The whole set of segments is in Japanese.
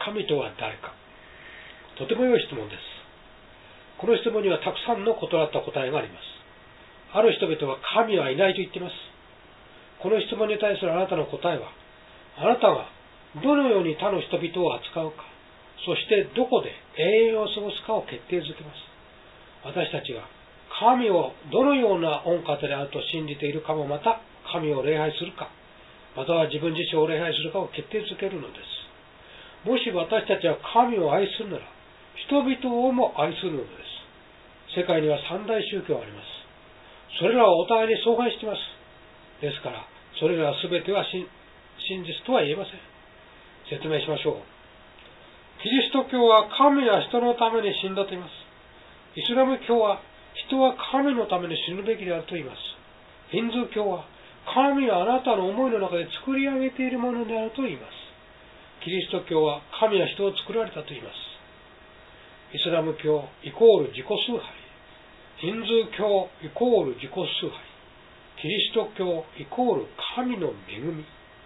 神とは誰か。とても良い質問です。この質問にはたくさんの異なった答えがあります。ある人々は神はいないと言っています。この質問に対するあなたの答えは、あなたがどのように他の人々を扱うか、そしてどこで永遠を過ごすかを決定づけます。私たちが神をどのような御方であると信じているかもまた、神を礼拝するか、または自分自身を礼拝するかを決定づけるのです。もし私たちは神を愛するなら、人々をも愛するのです。世界には三大宗教があります。それらはお互いに相反しています。ですから、それらは全ては真実とは言えません。説明しましょう。キリスト教は神は人のために死んだと言います。イスラム教は人は神のために死ぬべきであると言います。ヒンズー教は神はあなたの思いの中で作り上げているものであると言います。キリスト教は神は人を作られたと言います。イスラム教イコール自己崇拝。ヒンズー教イコール自己崇拝。キリスト教イコール神の恵み。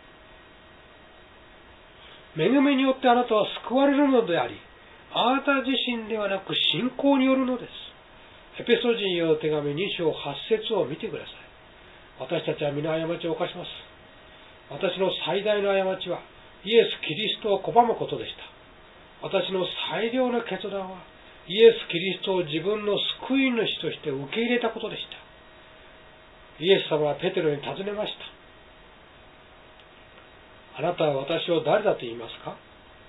恵みによってあなたは救われるのであり、あなた自身ではなく信仰によるのです。エペソ人への手紙2章8節を見てください。私たちは皆過ちを犯します。私の最大の過ちはイエス・キリストを拒むことでした。私の最良の決断はイエス・キリストを自分の救い主として受け入れたことでした。イエス様はペテロに尋ねました。あなたは私を誰だと言いますか？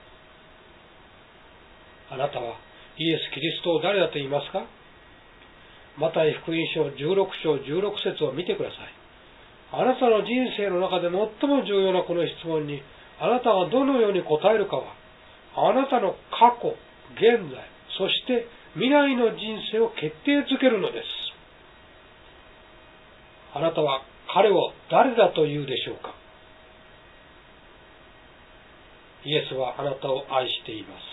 あなたはイエス・キリストを誰だと言いますか？マタイ福音書16章16節を見てください。あなたの人生の中で最も重要なこの質問に、あなたがどのように答えるかは、あなたの過去、現在、そして未来の人生を決定づけるのです。あなたは彼を誰だと言うでしょうか？イエスはあなたを愛しています。